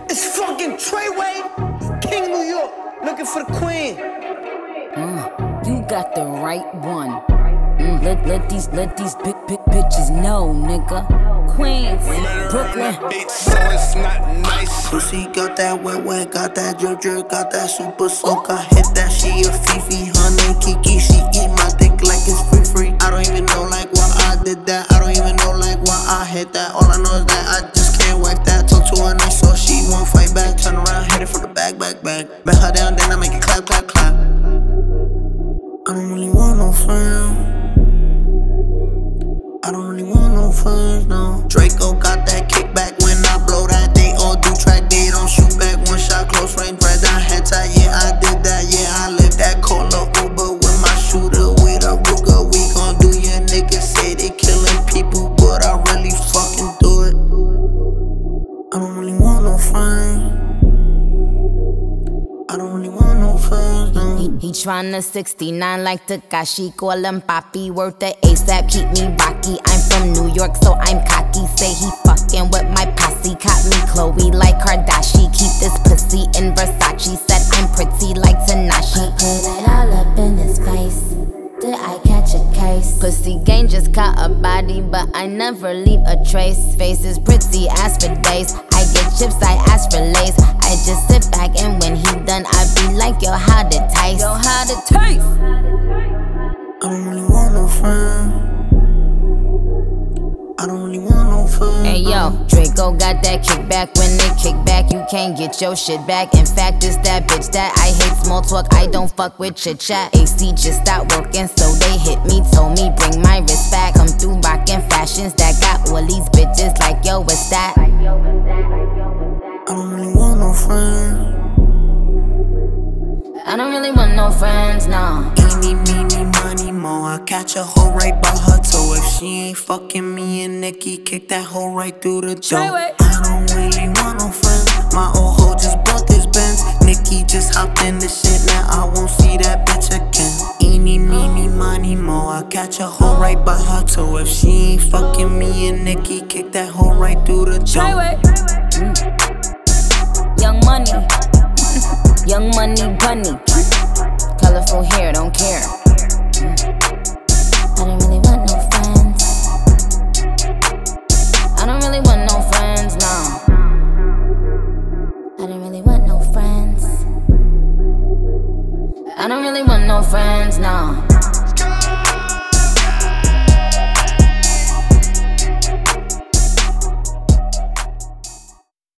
It's fucking Treyway, King New York, looking for the queen. You got the right one. Let these big bitches know, nigga. Queens, Brooklyn. So it's not nice. Pussy got that wet, got that drip, got that super soak. I hit that, she a Fifi, her name Kiki. She eat my dick like it's free. I don't even know like why I did that. I don't even know like why I hit that. All I know is that I just can't wipe that. Talk to her nice so she won't fight back. Turn around, hit it from the back. Bet her down, then I make it clap. I don't really want no friends. I don't really want no friends, no. Draco got that kickback when I blow that. They all do track, they don't shoot back. One shot, close range, right down head tie. Yeah, I did that, yeah, I lived that. Call a Uber with my shooter, with a Ruger. We gon' do your niggas say they killing people, but I really fucking do it. I don't really want no friends. I don't really want no friends, no. He tryna 69 like Takashi. Call him Papi, worth the ASAP, keep me rocky. I'm from New York, so I'm cocky. Say he fucking with my posse. Caught me Chloe like Kardashian. Keep this pussy in Versace. Said I'm pretty like Tanashi. Put it all up in his face. Did I catch a case? Pussy gang just caught a body, but I never leave a trace. Face is pretty as for days. I get chips, I ask for lace. I just sit back and when he done, I be like, yo, how'd it taste? Yo, how'd it taste? I don't really want no friends. I don't really want no friends. Hey yo, Draco got that kickback. When they kick back, you can't get your shit back. In fact, it's that bitch that I hate small talk. I don't fuck with chit chat. AC just stopped working, so they hit me, told me bring my wrist back. Come through rockin' fashions that got all these bitches like yo, what's that? I don't really want no friends. I don't really want no friends, no. Eeny, meeny, money, mo. I catch a hoe right by her toe. If she ain't fucking me and Nikki, kick that hoe right through the door. I don't really want no friends. My old hoe just bought this Benz. Nikki just hopped in the shit, now I won't see that bitch again. Eeny, meeny, money, mo. I catch a hoe right by her toe. If she ain't fucking me and Nikki, kick that hoe right through the door. Young money, young money bunny. Colorful hair, don't care. I don't really want no friends. I don't really want no friends, no. I don't really want no friends. I don't really want no friends, no.